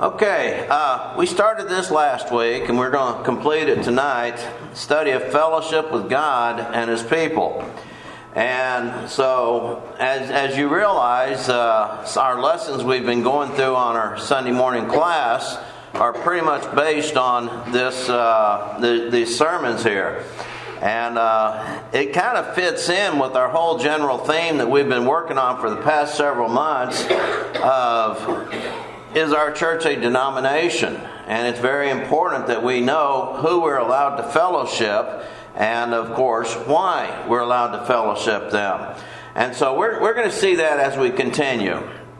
Okay, we started this last week, and we're going to complete it tonight. Study of fellowship with God and His people. And so, as you realize, our lessons we've been going through on our Sunday morning class are pretty much based on this these sermons here. And it kind of fits in with our whole general theme that we've been working on for the past several months of, is our church a denomination? And it's very important that we know who we're allowed to fellowship and, of course, why we're allowed to fellowship them. And so we're going to see that as we continue.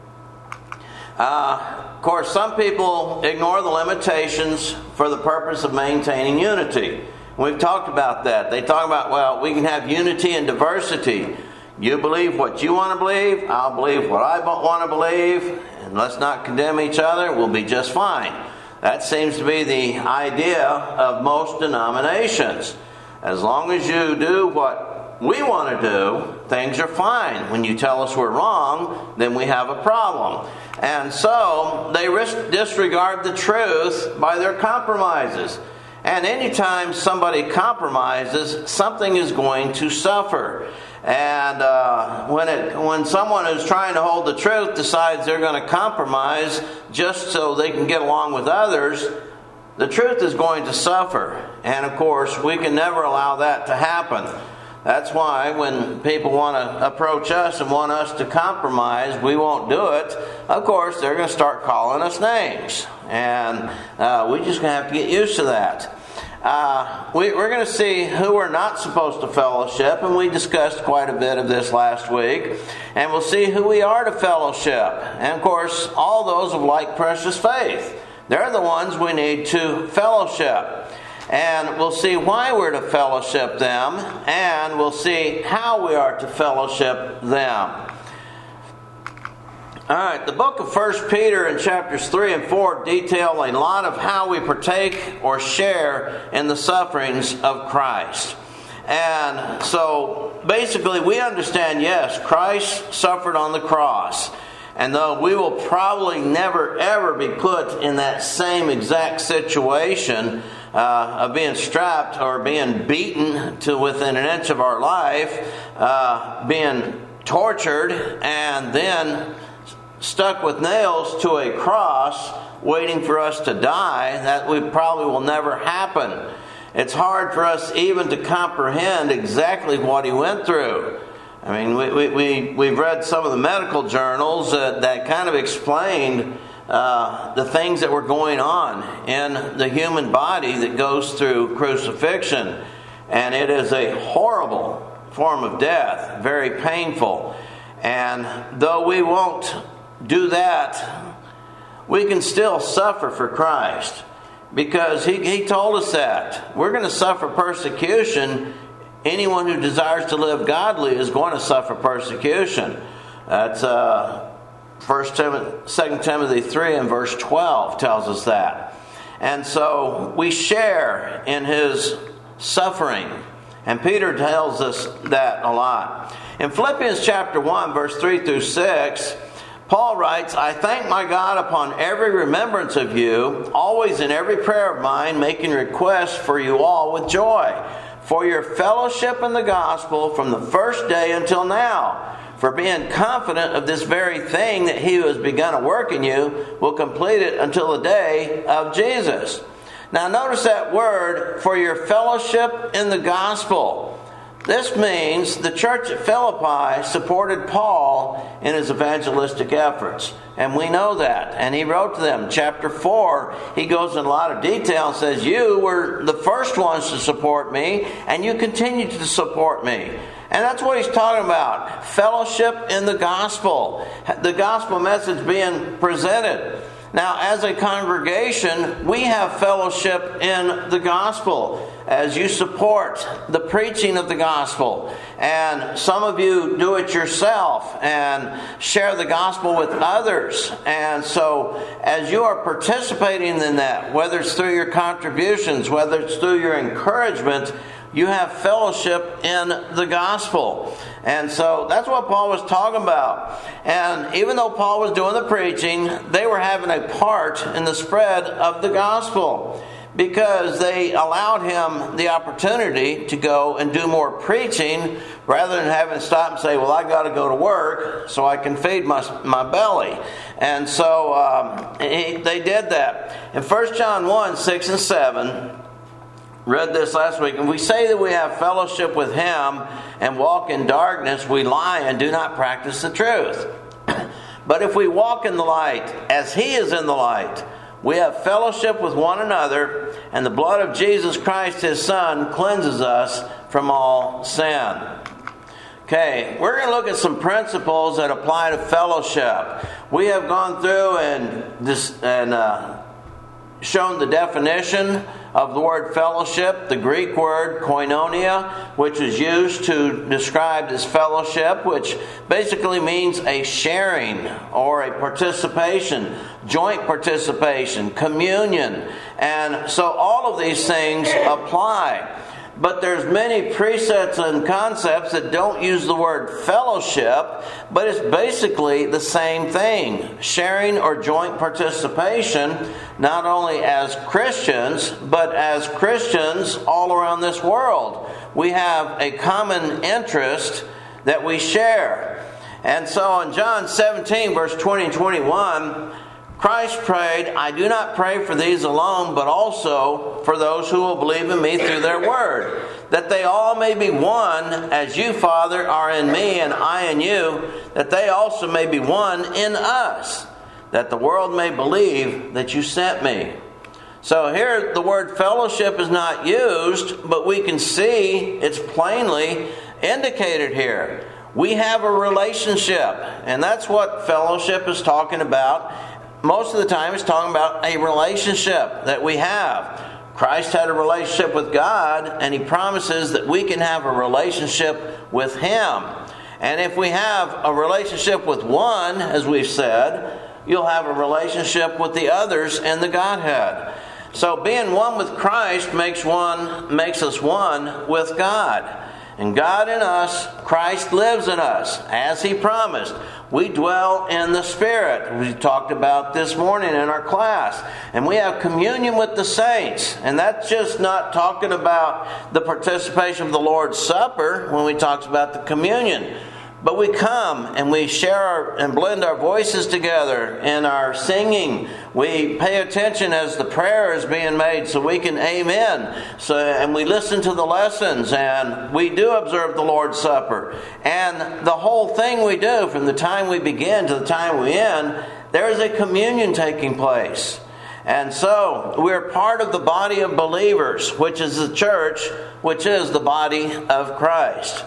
Of course, some people ignore the limitations for the purpose of maintaining unity. We've talked about that. They talk about, well, we can have unity and diversity. You believe what you want to believe, I'll believe what I want to believe, and let's not condemn each other, we'll be just fine. That seems to be the idea of most denominations. As long as you do what we want to do, things are fine. When you tell us we're wrong, then we have a problem. And so they disregard the truth by their compromises. And anytime somebody compromises, something is going to suffer. And when someone who's trying to hold the truth decides they're going to compromise just so they can get along with others, the truth is going to suffer. And of course, we can never allow that to happen. That's why when people want to approach us and want us to compromise, we won't do it. Of course, they're going to start calling us names. And we're just going to have to get used to that. We're going to see who we're not supposed to fellowship, and we discussed quite a bit of this last week. And we'll see who we are to fellowship. And of course, all those of like precious faith. They're the ones we need to fellowship. And we'll see why we're to fellowship them, and we'll see how we are to fellowship them. Alright, the book of 1 Peter in chapters 3 and 4 detail a lot of how we partake or share in the sufferings of Christ. And so, basically, we understand, yes, Christ suffered on the cross. And though we will probably never ever be put in that same exact situation of being strapped or being beaten to within an inch of our life, being tortured, and then stuck with nails to a cross, waiting for us to die, that we probably will never happen. It's hard for us even to comprehend exactly what He went through. I mean, we've read some of the medical journals that kind of explained the things that were going on in the human body that goes through crucifixion. And it is a horrible form of death, very painful. And though we won't do that, we can still suffer for Christ. Because He told us that. We're going to suffer persecution. Anyone who desires to live godly is going to suffer persecution. That's 2 Timothy 3 and verse 12 tells us that. And so we share in His suffering. And Peter tells us that a lot. In Philippians chapter 1, verse 3 through 6, Paul writes, I thank my God upon every remembrance of you, always in every prayer of mine, making requests for you all with joy, for your fellowship in the gospel from the first day until now, for being confident of this very thing, that He who has begun a work in you will complete it until the day of Jesus. Now notice that word, for your fellowship in the gospel. This means the church at Philippi supported Paul in his evangelistic efforts. And we know that. And he wrote to them, chapter 4, he goes in a lot of detail and says, you were the first ones to support me, and you continue to support me. And that's what he's talking about. Fellowship in the gospel. The gospel message being presented. Now, as a congregation, we have fellowship in the gospel as you support the preaching of the gospel. And some of you do it yourself and share the gospel with others. And so, as you are participating in that, whether it's through your contributions, whether it's through your encouragement, You have fellowship in the gospel. And so that's what Paul was talking about. And even though Paul was doing the preaching, they were having a part in the spread of the gospel, because they allowed him the opportunity to go and do more preaching rather than having to stop and say, well, I got to go to work so I can feed my belly. And so they did that. In 1 John 1, 6 and 7, read this last week. And we say that we have fellowship with him and walk in darkness, we lie and do not practice the truth. But if we walk in the light as he is in the light, we have fellowship with one another, and the blood of Jesus Christ, his Son, cleanses us from all sin. Okay, we're going to look at some principles that apply to fellowship. We have gone through and shown the definition of the word fellowship, the Greek word koinonia, which is used to describe this fellowship, which basically means a sharing or a participation, joint participation, communion. And so all of these things apply. But there's many precepts and concepts that don't use the word fellowship, but it's basically the same thing. Sharing or joint participation, not only as Christians, but as Christians all around this world. We have a common interest that we share. And so in John 17, verse 20 and 21, Christ prayed, I do not pray for these alone, but also for those who will believe in me through their word, that they all may be one, as you, Father, are in me and I in you, that they also may be one in us, that the world may believe that you sent me. So here the word fellowship is not used, but we can see it's plainly indicated here. We have a relationship, and that's what fellowship is talking about. Most of the time it's talking about a relationship that we have. Christ had a relationship with God, and he promises that we can have a relationship with him. And if we have a relationship with one, as we've said, you'll have a relationship with the others in the Godhead. So being one with Christ makes us one with God. And God in us, Christ lives in us, as he promised. We dwell in the Spirit. We talked about this morning in our class. And we have communion with the saints. And that's just not talking about the participation of the Lord's Supper when we talk about the communion. But we come and we share and blend our voices together in our singing. We pay attention as the prayer is being made so we can amen. And we listen to the lessons, and we do observe the Lord's Supper. And the whole thing we do from the time we begin to the time we end, there is a communion taking place. And so we're part of the body of believers, which is the church, which is the body of Christ.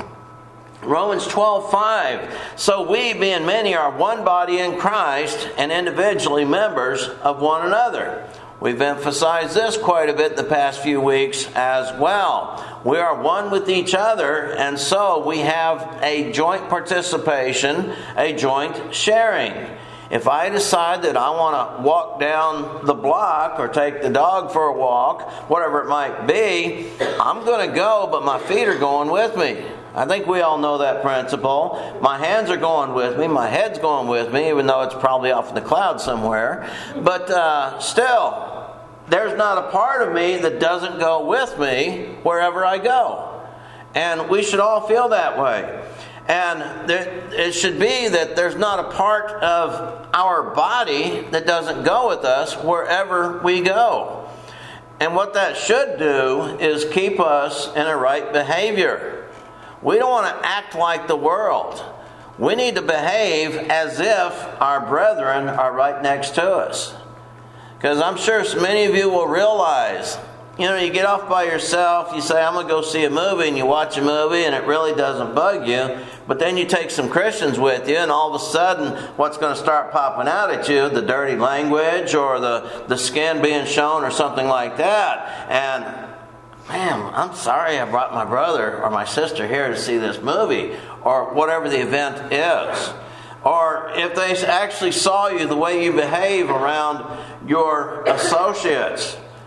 Romans 12:5. So we, being many, are one body in Christ and individually members of one another. We've emphasized this quite a bit the past few weeks as well. We are one with each other, and so we have a joint participation, a joint sharing. If I decide that I want to walk down the block or take the dog for a walk, whatever it might be, I'm going to go, but my feet are going with me. I think we all know that principle. My hands are going with me. My head's going with me, even though it's probably off in the clouds somewhere. But still, there's not a part of me that doesn't go with me wherever I go. And we should all feel that way. And it should be that there's not a part of our body that doesn't go with us wherever we go. And what that should do is keep us in a right behavior. We don't want to act like the world. We need to behave as if our brethren are right next to us. Because I'm sure so many of you will realize, you get off by yourself, you say, I'm going to go see a movie, and you watch a movie, and it really doesn't bug you. But then you take some Christians with you, and all of a sudden, what's going to start popping out at you? The dirty language, or the skin being shown, or something like that. And, man, I'm sorry I brought my brother or my sister here to see this movie, or whatever the event is. Or if they actually saw you the way you behave around your associates.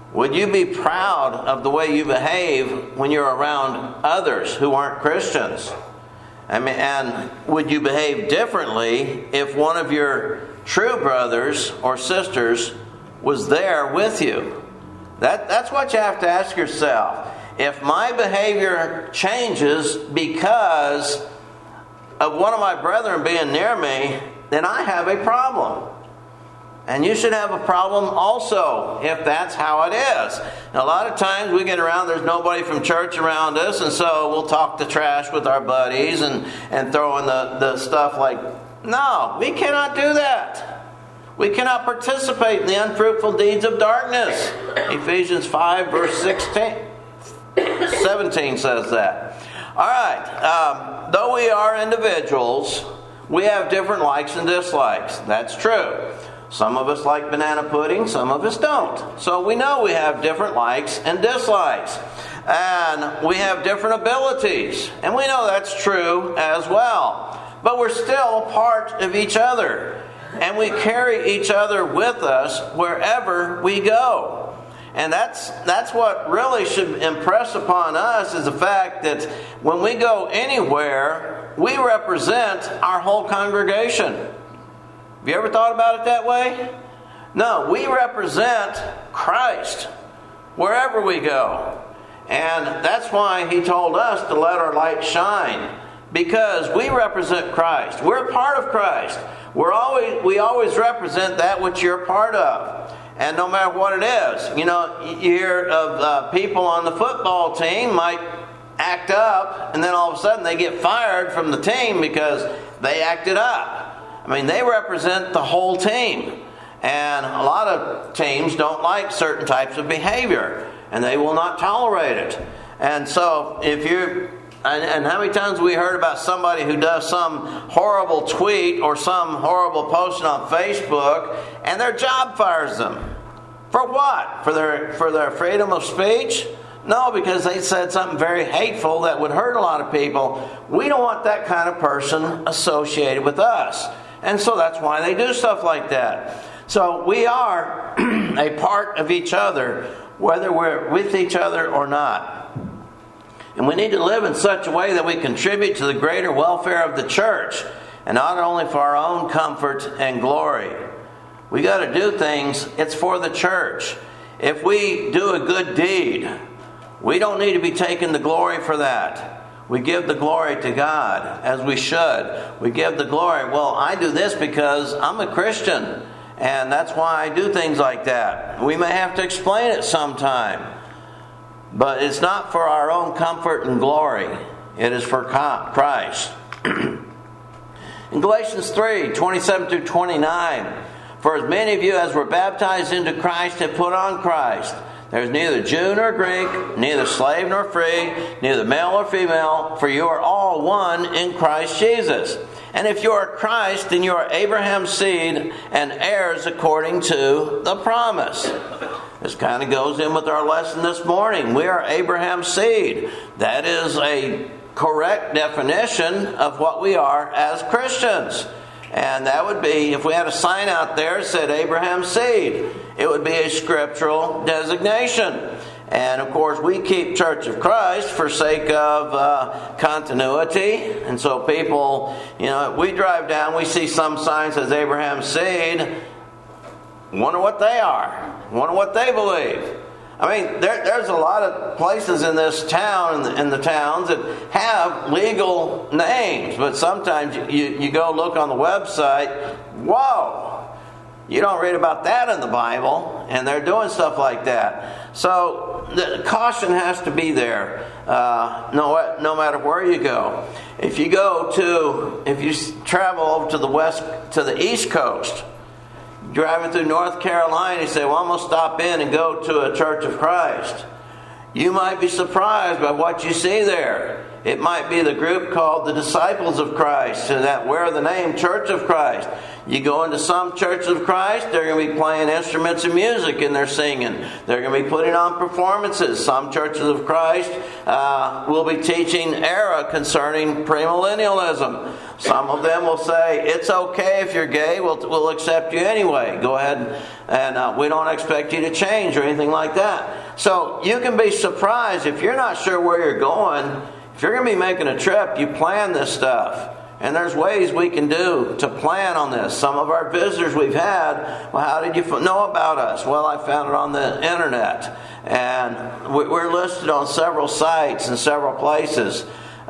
Would you be proud of the way you behave when you're around others who aren't Christians? And would you behave differently if one of your true brothers or sisters was there with you? That's what you have to ask yourself. If my behavior changes because of one of my brethren being near me, then I have a problem. And you should have a problem also if that's how it is. And a lot of times we get around, there's nobody from church around us, and so we'll talk the trash with our buddies and throw in the stuff like, no, we cannot do that. We cannot participate in the unfruitful deeds of darkness. Ephesians 5 verse 17 says that. All right, though we are individuals, we have different likes and dislikes. That's true. Some of us like banana pudding, some of us don't. So we know we have different likes and dislikes. And we have different abilities. And we know that's true as well. But we're still a part of each other. And we carry each other with us wherever we go. And that's what really should impress upon us, is the fact that when we go anywhere, we represent our whole congregation. Have you ever thought about it that way? No, we represent Christ wherever we go. And that's why He told us to let our light shine. Because we represent Christ. We're a part of Christ. We always represent that which you're a part of. And no matter what it is. You know, you hear of people on the football team might act up, and then all of a sudden they get fired from the team because they acted up. I mean, they represent the whole team. And a lot of teams don't like certain types of behavior. And they will not tolerate it. And so, and how many times have we heard about somebody who does some horrible tweet or some horrible posting on Facebook, and their job fires them? For what? For their freedom of speech? No, because they said something very hateful that would hurt a lot of people. We don't want that kind of person associated with us. And so that's why they do stuff like that. So we are a part of each other, whether we're with each other or not. And we need to live in such a way that we contribute to the greater welfare of the church, and not only for our own comfort and glory. We got to do things, it's for the church. If we do a good deed, we don't need to be taking the glory for that. We give the glory to God, as we should. We give the glory. Well, I do this because I'm a Christian, and that's why I do things like that. We may have to explain it sometime. But it's not for our own comfort and glory. It is for Christ. In Galatians 3, 27 through 29, for as many of you as were baptized into Christ have put on Christ. There's neither Jew nor Greek, neither slave nor free, neither male or female, for you are all one in Christ Jesus. And if you are Christ, then you are Abraham's seed and heirs according to the promise. This kind of goes in with our lesson this morning. We are Abraham's seed. That is a correct definition of what we are as Christians. And that would be, if we had a sign out there that said Abraham's seed, it would be a scriptural designation. And of course, we keep Church of Christ for sake of continuity. And so people, we drive down, we see some sign that says Abraham's seed. Wonder what they are. Wonder what they believe. I mean, there's a lot of places in this town, in the towns, that have legal names. But sometimes you go look on the website, whoa, you don't read about that in the Bible. And they're doing stuff like that. So the caution has to be there, no matter where you go. If you travel over to the East Coast, driving through North Carolina, you say, well, I'm going to stop in and go to a Church of Christ. You might be surprised by what you see there. It might be the group called the Disciples of Christ, and that wear the name Church of Christ. You go into some churches of Christ, they're going to be playing instruments and music and they're singing. They're going to be putting on performances. Some churches of Christ will be teaching era concerning premillennialism. Some of them will say, it's okay if you're gay, we'll accept you anyway. Go ahead and we don't expect you to change or anything like that. So you can be surprised if you're not sure where you're going. If you're going to be making a trip, you plan this stuff. And there's ways we can do to plan on this. Some of our visitors we've had, well, how did you know about us? Well, I found it on the internet. And we're listed on several sites and several places.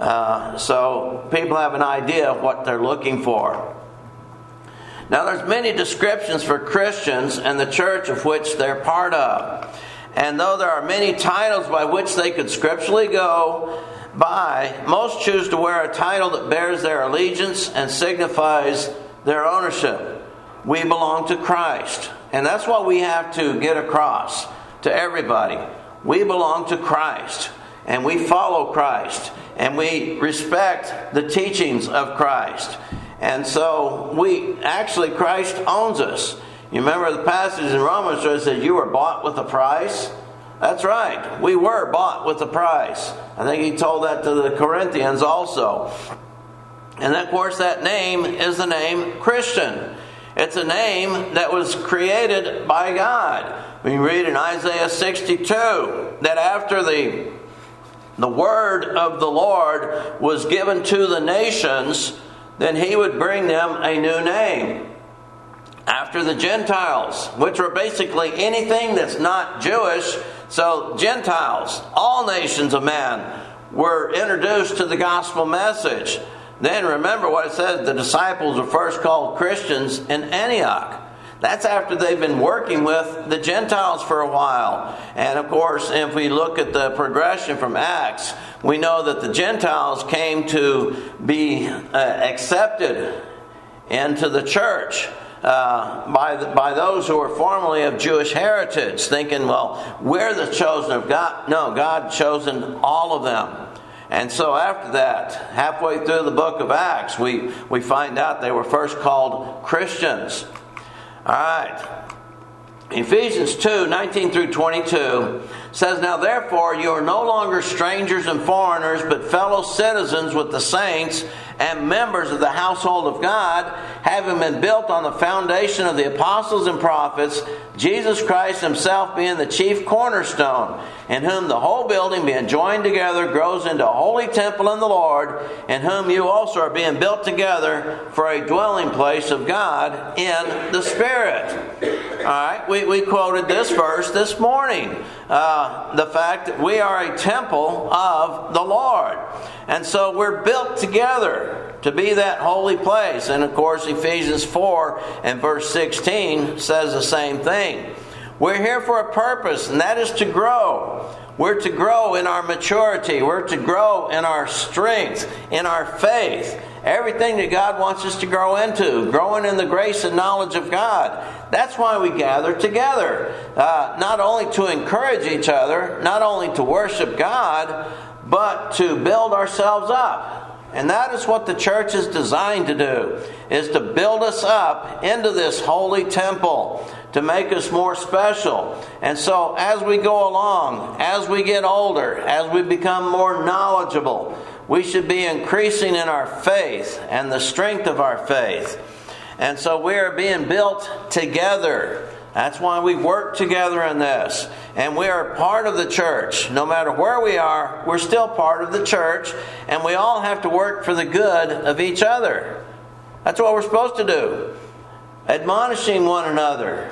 So people have an idea of what they're looking for. Now, there's many descriptions for Christians and the church of which they're part of. And though there are many titles by which they could scripturally go by, most choose to wear a title that bears their allegiance and signifies their ownership. We belong to Christ. And that's what we have to get across to everybody. We belong to Christ. And we follow Christ. And we respect the teachings of Christ. And so Christ owns us. You remember the passage in Romans where it says you were bought with a price? That's right. We were bought with a price. I think he told that to the Corinthians also. And of course that name is the name Christian. It's a name that was created by God. We read in Isaiah 62 that after the word of the Lord was given to the nations, then he would bring them a new name. After the Gentiles, which were basically anything that's not Jewish. So Gentiles, all nations of man, were introduced to the gospel message. Then remember what it says, the disciples were first called Christians in Antioch. That's after they've been working with the Gentiles for a while. And of course, if we look at the progression from Acts, we know that the Gentiles came to be accepted into the church by those who were formerly of Jewish heritage, thinking, well, we're the chosen of God. No, God chosen all of them. And so after that, halfway through the book of Acts, we find out they were first called Christians. All right. Ephesians 2, 19 through 22 says, Now therefore you are no longer strangers and foreigners, but fellow citizens with the saints and members of the household of God, having been built on the foundation of the apostles and prophets, Jesus Christ himself being the chief cornerstone, in whom the whole building being joined together grows into a holy temple in the Lord, in whom you also are being built together for a dwelling place of God in the Spirit. Alright, we quoted this verse this morning. The fact that we are a temple of the Lord. And so we're built together to be that holy place. And of course Ephesians 4 and verse 16 says the same thing. We're here for a purpose, and that is to grow. We're to grow in our maturity. We're to grow in our strength, in our faith. Everything that God wants us to grow into. Growing in the grace and knowledge of God. That's why we gather together. Not only to encourage each other, not only to worship God, but to build ourselves up. And that is what the church is designed to do, is to build us up into this holy temple, to make us more special. And so as we go along, as we get older, as we become more knowledgeable, we should be increasing in our faith and the strength of our faith. And so we are being built together. That's why we work together in this. And we are part of the church. No matter where we are, we're still part of the church. And we all have to work for the good of each other. That's what we're supposed to do. Admonishing one another.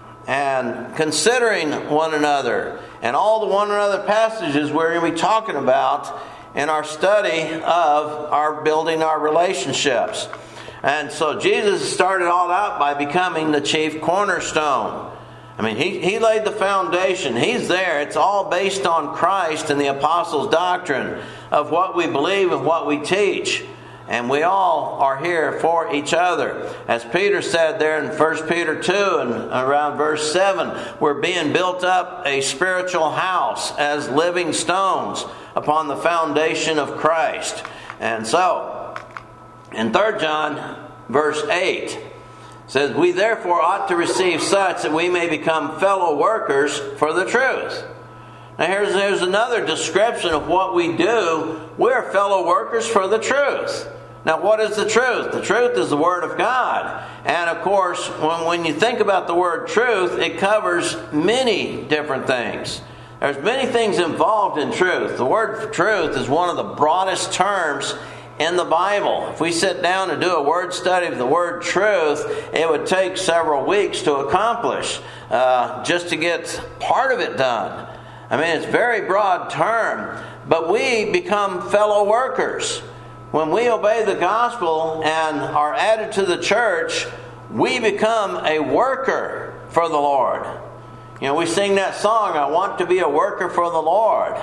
And considering one another. And all the one another passages we're going to be talking about in our study of our building our relationships. And so Jesus started all out by becoming the chief cornerstone. I mean, he laid the foundation. He's there. It's all based on Christ and the apostles' doctrine of what we believe and what we teach. And we all are here for each other. As Peter said there in 1 Peter 2 and around verse 7, we're being built up a spiritual house as living stones upon the foundation of Christ. And so, in 3 John verse 8, says, we therefore ought to receive such that we may become fellow workers for the truth. Now here's another description of what we do. We're fellow workers for the truth. Now what is the truth? The truth is the Word of God. And of course, when you think about the word truth, it covers many different things. There's many things involved in truth. The word truth is one of the broadest terms in the Bible. If we sit down and do a word study of the word truth, it would take several weeks to accomplish just to get part of it done. I mean, it's a very broad term, but we become fellow workers. When we obey the gospel and are added to the church, we become a worker for the Lord. You know, we sing that song, I want to be a worker for the Lord.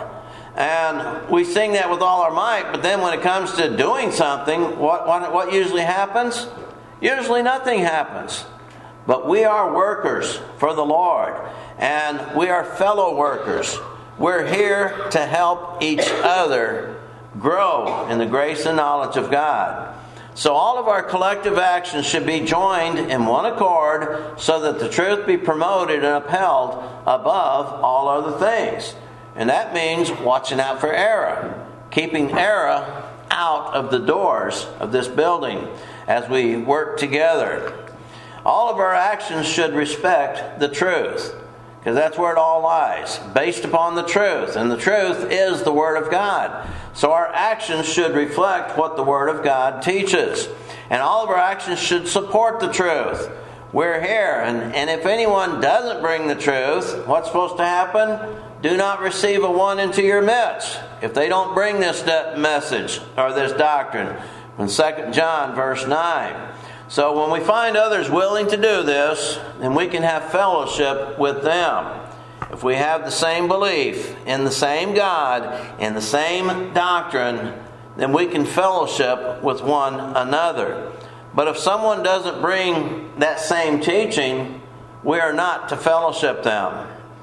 And we sing that with all our might, but then when it comes to doing something, what usually happens? Usually nothing happens. But we are workers for the Lord, and we are fellow workers. We're here to help each other grow in the grace and knowledge of God. So all of our collective actions should be joined in one accord so that the truth be promoted and upheld above all other things. And that means watching out for error, keeping error out of the doors of this building as we work together. All of our actions should respect the truth, because that's where it all lies, based upon the truth. And the truth is the Word of God. So our actions should reflect what the Word of God teaches. And all of our actions should support the truth. We're here, and if anyone doesn't bring the truth, what's supposed to happen? Do not receive a one into your midst. If they don't bring this message or this doctrine. From 2 John verse 9. So when we find others willing to do this, then we can have fellowship with them. If we have the same belief in the same God, in the same doctrine, then we can fellowship with one another. But if someone doesn't bring that same teaching, we are not to fellowship them.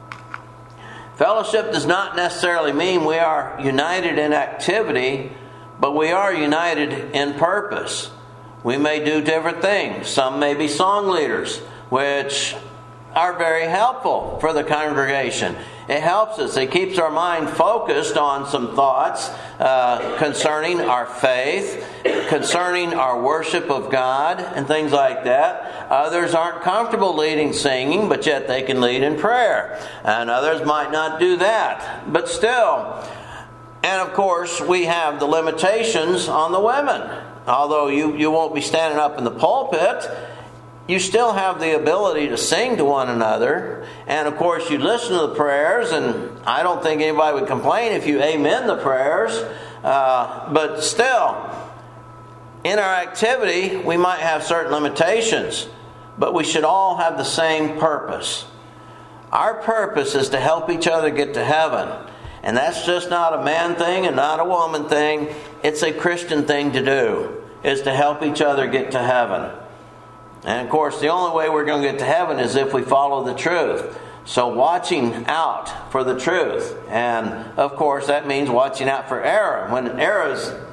Fellowship does not necessarily mean we are united in activity, but we are united in purpose. We may do different things. Some may be song leaders, which are very helpful for the congregation. It helps us. It keeps our mind focused on some thoughts concerning our faith, concerning our worship of God, and things like that. Others aren't comfortable leading singing, but yet they can lead in prayer. And others might not do that. But still, and of course, we have the limitations on the women. Although you won't be standing up in the pulpit, you still have the ability to sing to one another. And of course, you listen to the prayers, and I don't think anybody would complain if you amen the prayers. But still, in our activity, we might have certain limitations, but we should all have the same purpose. Our purpose is to help each other get to heaven. And that's just not a man thing and not a woman thing. It's a Christian thing to do, is to help each other get to heaven. And of course, the only way we're going to get to heaven is if we follow the truth. So watching out for the truth. And of course, that means watching out for error. When an error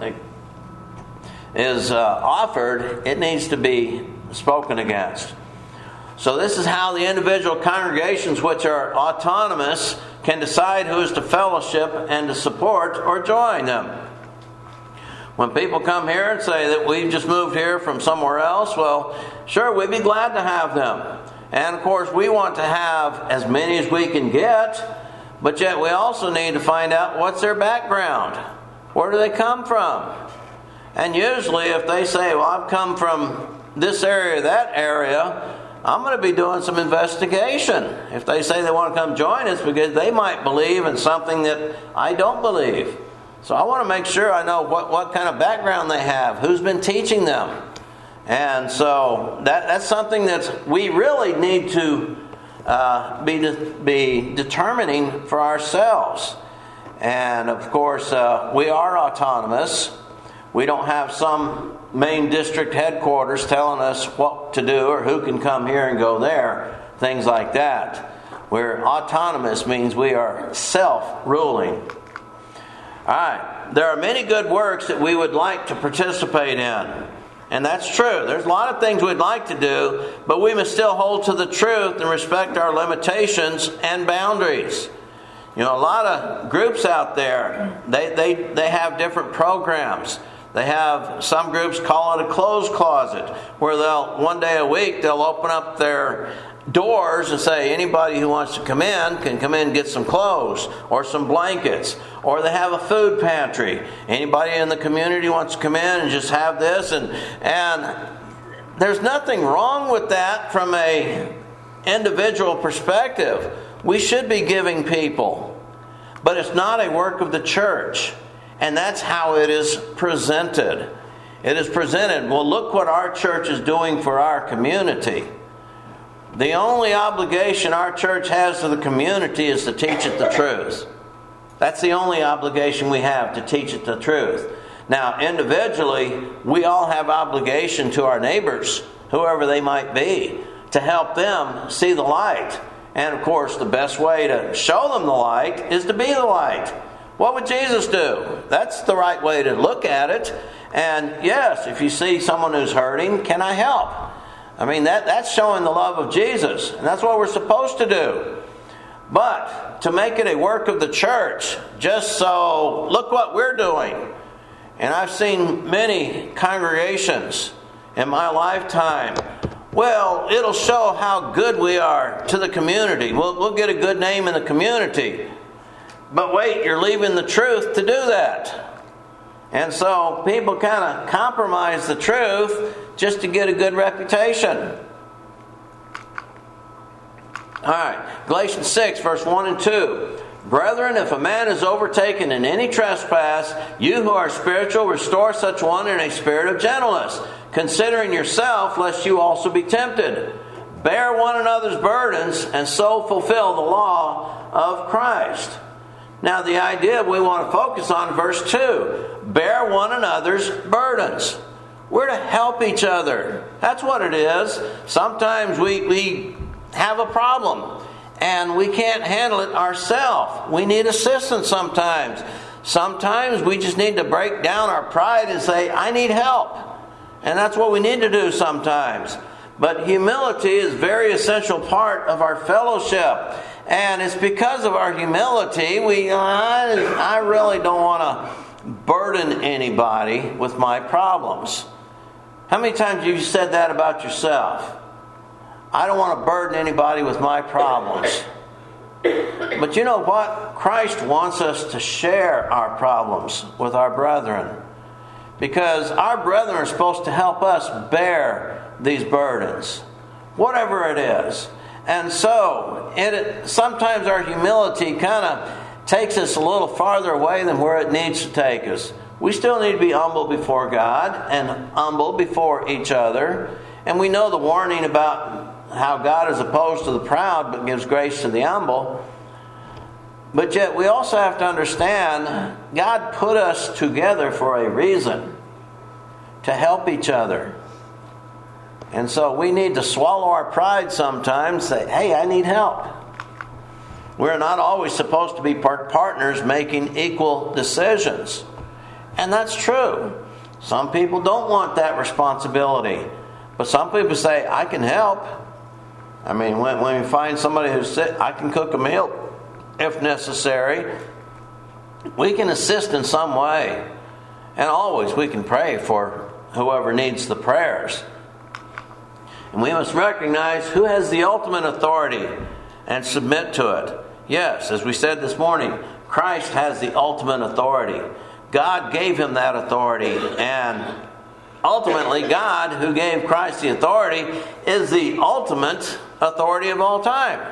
is offered, it needs to be spoken against. So this is how the individual congregations, which are autonomous, can decide who is to fellowship and to support or join them. When people come here and say that we've just moved here from somewhere else, well, sure, we'd be glad to have them. And of course, we want to have as many as we can get, but yet we also need to find out what's their background. Where do they come from? And usually if they say, well, I've come from this area, that area, I'm going to be doing some investigation. If they say they want to come join us, because they might believe in something that I don't believe. So I want to make sure I know what kind of background they have, who's been teaching them. And so that's something that we really need to be determining for ourselves. And of course, we are autonomous. We don't have some main district headquarters telling us what to do or who can come here and go there, things like that. We're autonomous, means we are self-ruling. All right, there are many good works that we would like to participate in. And that's true. There's a lot of things we'd like to do, but we must still hold to the truth and respect our limitations and boundaries. You know, a lot of groups out there, they have different programs. They have, some groups call it a clothes closet, where one day a week they'll open up their doors and say anybody who wants to come in can come in and get some clothes or some blankets. Or they have a food pantry. Anybody in the community wants to come in and just have this. And there's nothing wrong with that from a individual perspective. We should be giving people. But it's not a work of the church. And that's how it is presented. It is presented, well, look what our church is doing for our community. The only obligation our church has to the community is to teach it the truth. That's the only obligation we have, to teach it the truth. Now, individually, we all have obligation to our neighbors, whoever they might be, to help them see the light. And, of course, the best way to show them the light is to be the light. What would Jesus do? That's the right way to look at it. And, yes, if you see someone who's hurting, can I help? I mean, that's showing the love of Jesus. And that's what we're supposed to do. But to make it a work of the church, just so, look what we're doing. And I've seen many congregations in my lifetime. Well, it'll show how good we are to the community. We'll get a good name in the community. But wait, you're leaving the truth to do that. And so people kind of compromise the truth just to get a good reputation. Alright, Galatians 6, verse 1 and 2. Brethren, if a man is overtaken in any trespass, you who are spiritual, restore such one in a spirit of gentleness, considering yourself, lest you also be tempted. Bear one another's burdens, and so fulfill the law of Christ. Now the idea we want to focus on verse 2. Bear one another's burdens. We're to help each other. That's what it is. Sometimes we have a problem and we can't handle it ourselves. We need assistance sometimes. Sometimes we just need to break down our pride and say, I need help. And that's what we need to do sometimes. But humility is a very essential part of our fellowship. And it's because of our humility, I really don't want to burden anybody with my problems. How many times have you said that about yourself? I don't want to burden anybody with my problems. But you know what? Christ wants us to share our problems with our brethren. Because our brethren are supposed to help us bear these burdens, whatever it is. And so, sometimes our humility kind of takes us a little farther away than where it needs to take us. We still need to be humble before God and humble before each other. And we know the warning about how God is opposed to the proud but gives grace to the humble. But yet we also have to understand God put us together for a reason, to help each other. And so we need to swallow our pride sometimes, say, hey, I need help. We're not always supposed to be partners making equal decisions. And that's true. Some people don't want that responsibility. But some people say, I can help. I mean, when you find somebody who's sick, I can cook a meal if necessary. We can assist in some way. And always we can pray for whoever needs the prayers. And we must recognize who has the ultimate authority and submit to it. Yes, as we said this morning, Christ has the ultimate authority. God gave him that authority, and ultimately God, who gave Christ the authority, is the ultimate authority of all time.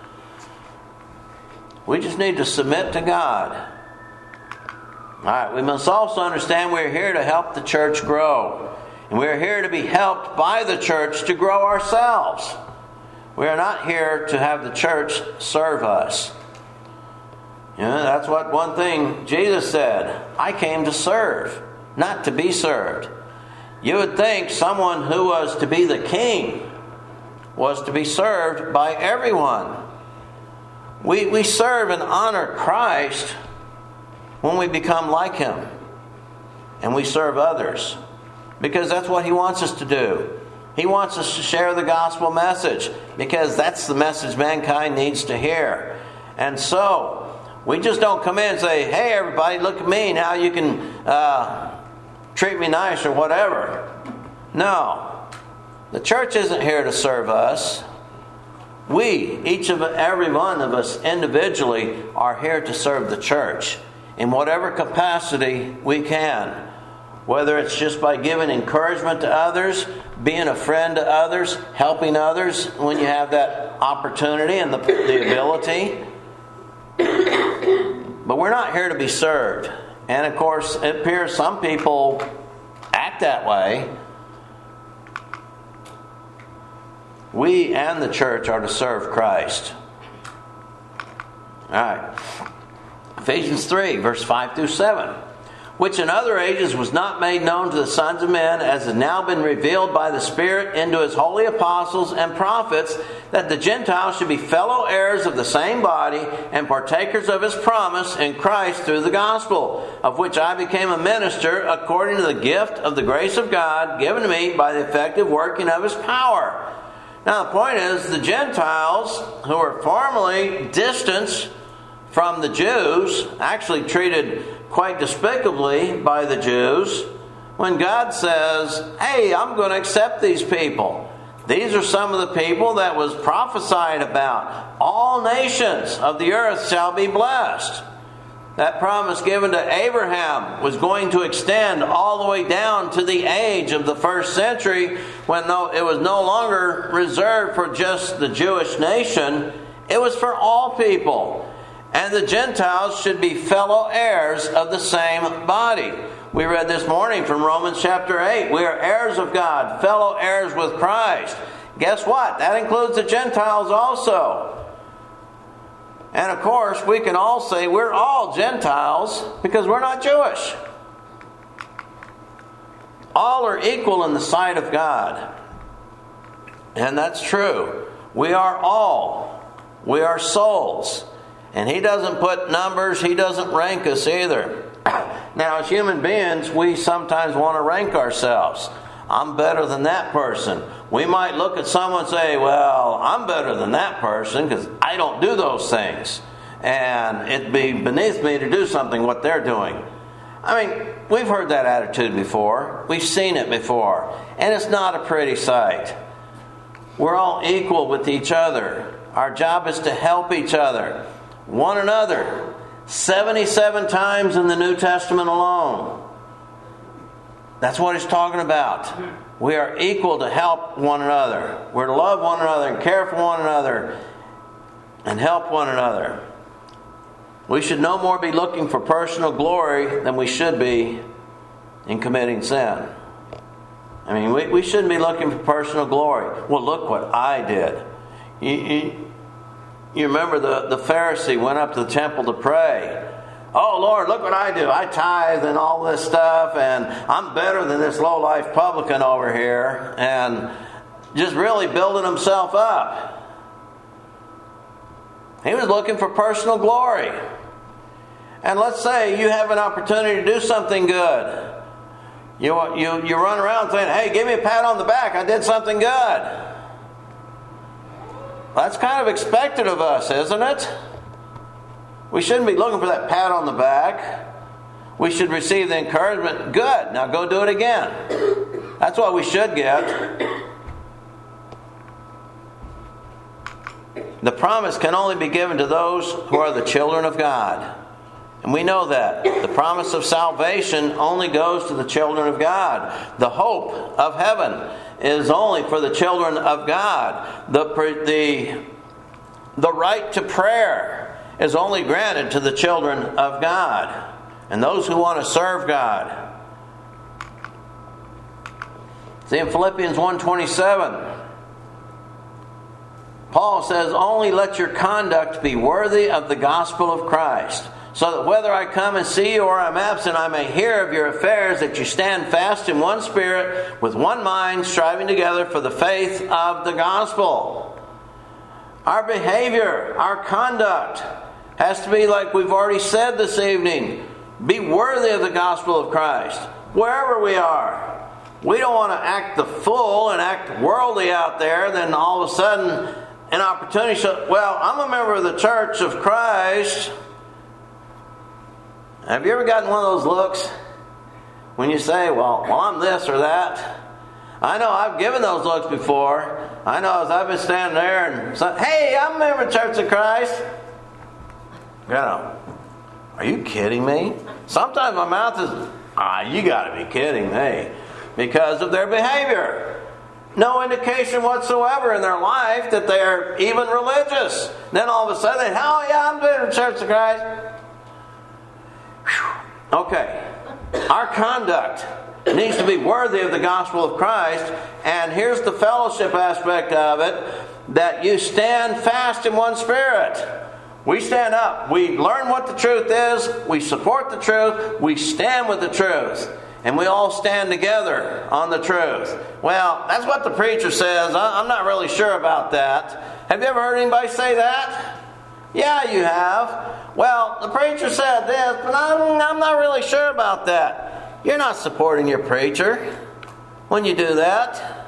We just need to submit to God. All right, we must also understand we're here to help the church grow. And we're here to be helped by the church to grow ourselves. We are not here to have the church serve us. You know, that's what one thing Jesus said. I came to serve, not to be served. You would think someone who was to be the king was to be served by everyone. We serve and honor Christ when we become like Him. And we serve others. Because that's what He wants us to do. He wants us to share the gospel message. Because that's the message mankind needs to hear. And so, we just don't come in and say, hey everybody, look at me, now you can treat me nice or whatever. No. The church isn't here to serve us. We, every one of us individually, are here to serve the church in whatever capacity we can. Whether it's just by giving encouragement to others, being a friend to others, helping others when you have that opportunity and the ability. But we're not here to be served. And of course, it appears some people act that way. We and the church are to serve Christ. All right. Ephesians 3, verse 5 through 7. Which in other ages was not made known to the sons of men, as has now been revealed by the Spirit into His holy apostles and prophets, that the Gentiles should be fellow heirs of the same body and partakers of His promise in Christ through the gospel, of which I became a minister according to the gift of the grace of God given to me by the effective working of His power. Now the point is, the Gentiles, who were formerly distanced from the Jews, actually treated quite despicably by the Jews, when God says, hey, I'm going to accept these people. These are some of the people that was prophesied about. All nations of the earth shall be blessed. That promise given to Abraham was going to extend all the way down to the age of the first century, when it was no longer reserved for just the Jewish nation. It was for all people. And the Gentiles should be fellow heirs of the same body. We read this morning from Romans chapter 8. We are heirs of God, fellow heirs with Christ. Guess what? That includes the Gentiles also. And of course, we can all say we're all Gentiles because we're not Jewish. All are equal in the sight of God. And that's true. We are all. We are souls. And He doesn't put numbers. He doesn't rank us either. Now, as human beings, we sometimes want to rank ourselves. I'm better than that person. We might look at someone and say, well, I'm better than that person because I don't do those things. And it'd be beneath me to do something what they're doing. I mean, we've heard that attitude before. We've seen it before. And it's not a pretty sight. We're all equal with each other. Our job is to help each other. One another. 77 times in the New Testament alone. That's what it's talking about. We are equal to help one another. We're to love one another and care for one another and help one another. We should no more be looking for personal glory than we should be in committing sin. I mean, we shouldn't be looking for personal glory. Well, look what I did. You remember the Pharisee went up to the temple to pray. Oh, Lord, look what I do. I tithe and all this stuff, and I'm better than this low-life publican over here. And just really building himself up. He was looking for personal glory. And let's say you have an opportunity to do something good. You run around saying, hey, give me a pat on the back. I did something good. That's kind of expected of us, isn't it? We shouldn't be looking for that pat on the back. We should receive the encouragement. Good. Now go do it again. That's what we should get. The promise can only be given to those who are the children of God. And we know that. The promise of salvation only goes to the children of God. The hope of heaven is only for the children of God. The right to prayer is only granted to the children of God and those who want to serve God. See, in Philippians 1:27, Paul says, only let your conduct be worthy of the gospel of Christ, so that whether I come and see you or I'm absent, I may hear of your affairs, that you stand fast in one spirit, with one mind, striving together for the faith of the gospel. Our behavior, our conduct, has to be like we've already said this evening. Be worthy of the gospel of Christ, wherever we are. We don't want to act the fool and act worldly out there, then all of a sudden an opportunity. Well, I'm a member of the Church of Christ. Have you ever gotten one of those looks when you say, well, I'm this or that? I know I've given those looks before. I know as I've been standing there and say, hey, I'm a member of the Church of Christ. You know, are you kidding me? Sometimes my mouth is, you got to be kidding me. Because of their behavior. No indication whatsoever in their life that they're even religious. Then all of a sudden, I'm in the Church of Christ. Whew. Okay. Our conduct needs to be worthy of the gospel of Christ. And here's the fellowship aspect of it. That you stand fast in one spirit. We stand up. We learn what the truth is. We support the truth. We stand with the truth. And we all stand together on the truth. Well, that's what the preacher says. I'm not really sure about that. Have you ever heard anybody say that? Yeah, you have. Well, the preacher said this, but I'm not really sure about that. You're not supporting your preacher when you do that.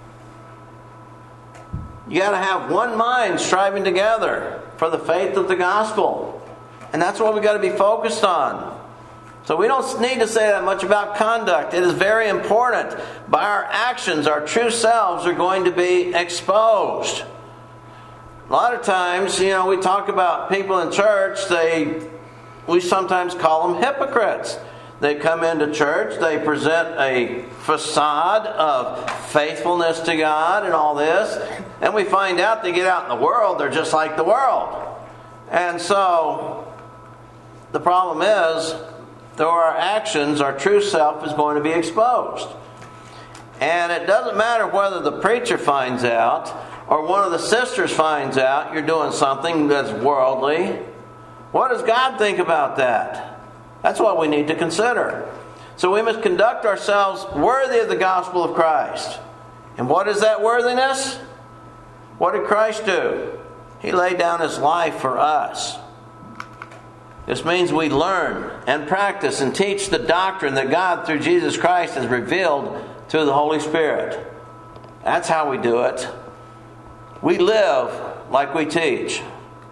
You got to have one mind striving together for the faith of the gospel. And that's what we got to be focused on. So we don't need to say that much about conduct. It is very important. By our actions, our true selves are going to be exposed. A lot of times, we talk about people in church, we sometimes call them hypocrites. They come into church, they present a facade of faithfulness to God and all this, and we find out they get out in the world, they're just like the world. And so, the problem is, through our actions, our true self is going to be exposed. And it doesn't matter whether the preacher finds out or one of the sisters finds out you're doing something that's worldly. What does God think about that? That's what we need to consider. So we must conduct ourselves worthy of the gospel of Christ. And what is that worthiness? What did Christ do? He laid down His life for us. This means we learn and practice and teach the doctrine that God, through Jesus Christ, has revealed through the Holy Spirit. That's how we do it. We live like we teach.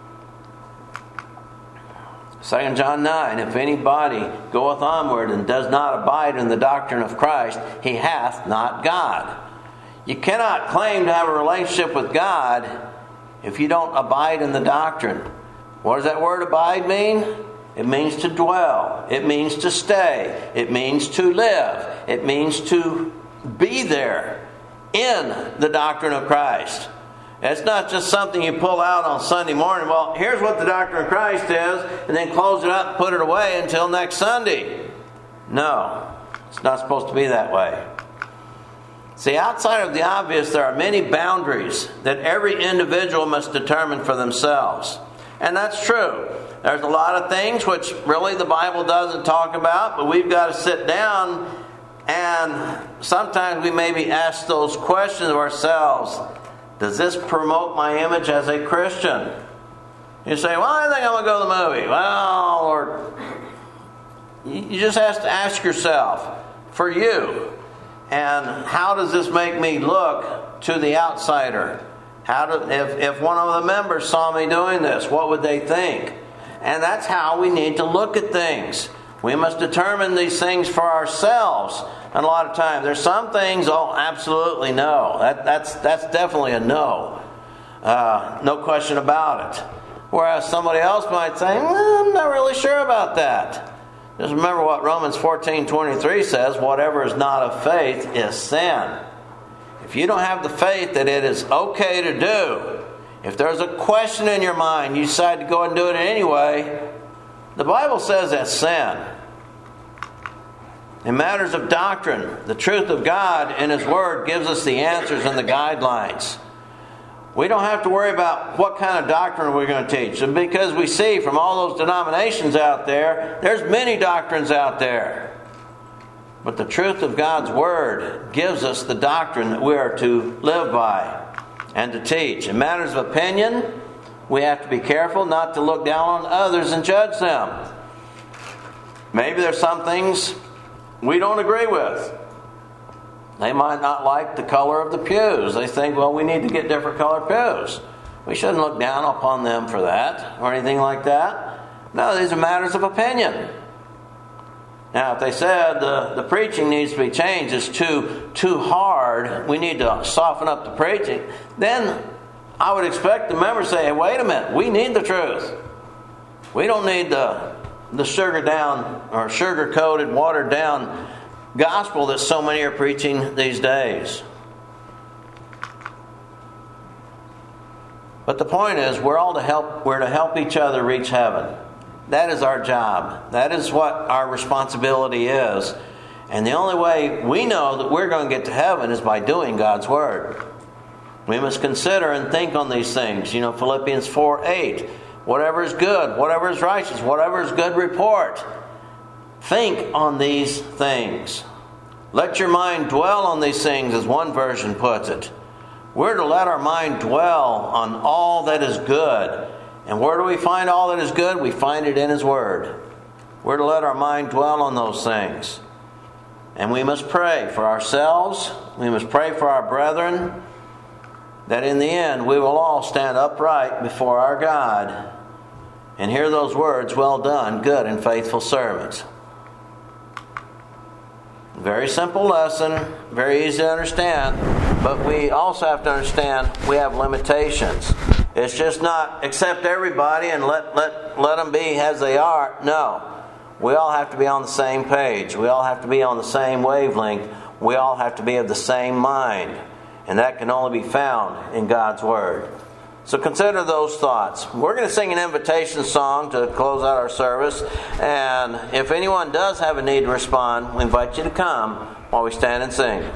2 John 9, if anybody goeth onward and does not abide in the doctrine of Christ, he hath not God. You cannot claim to have a relationship with God if you don't abide in the doctrine. What does that word abide mean? It means to dwell. It means to stay. It means to live. It means to be there in the doctrine of Christ. It's not just something you pull out on Sunday morning. Well, here's what the doctrine of Christ is, and then close it up and put it away until next Sunday. No, it's not supposed to be that way. See, outside of the obvious, there are many boundaries that every individual must determine for themselves. And that's true. There's a lot of things which really the Bible doesn't talk about, but we've got to sit down and sometimes we maybe ask those questions of ourselves. Does this promote my image as a Christian? You say, well, I think I'm going to go to the movie. Well, or you just have to ask yourself, for you, and how does this make me look to the outsider? If one of the members saw me doing this, what would they think? And that's how we need to look at things. We must determine these things for ourselves. And a lot of times, there's some things, absolutely no. That's definitely a no. No question about it. Whereas somebody else might say, I'm not really sure about that. Just remember what Romans 14:23 says, whatever is not of faith is sin. If you don't have the faith that it is okay to do, if there's a question in your mind, you decide to go and do it anyway, the Bible says that's sin. In matters of doctrine, the truth of God in His Word gives us the answers and the guidelines. We don't have to worry about what kind of doctrine we're going to teach. And because we see from all those denominations out there, there's many doctrines out there. But the truth of God's Word gives us the doctrine that we are to live by and to teach. In matters of opinion, we have to be careful not to look down on others and judge them. Maybe there's some things we don't agree with. They might not like the color of the pews. They think, well, we need to get different colored pews. We shouldn't look down upon them for that or anything like that. No, these are matters of opinion. Now, if they said the preaching needs to be changed, it's too hard, we need to soften up the preaching, then I would expect the members to say, hey, wait a minute, we need the truth. We don't need the sugar down or sugar coated, watered down gospel that so many are preaching these days. But the point is, we're to help each other reach heaven. That is our job. That is what our responsibility is. And the only way we know that we're going to get to heaven is by doing God's Word. We must consider and think on these things. You know, Philippians 4:8. Whatever is good, whatever is righteous, whatever is good report. Think on these things. Let your mind dwell on these things, as one version puts it. We're to let our mind dwell on all that is good. And where do we find all that is good? We find it in His Word. We're to let our mind dwell on those things. And we must pray for ourselves. We must pray for our brethren, that in the end we will all stand upright before our God and hear those words, well done, good and faithful servant. Very simple lesson, very easy to understand, but we also have to understand we have limitations. It's just not accept everybody and let them be as they are. No. We all have to be on the same page. We all have to be on the same wavelength. We all have to be of the same mind. And that can only be found in God's Word. So consider those thoughts. We're going to sing an invitation song to close out our service. And if anyone does have a need to respond, we invite you to come while we stand and sing.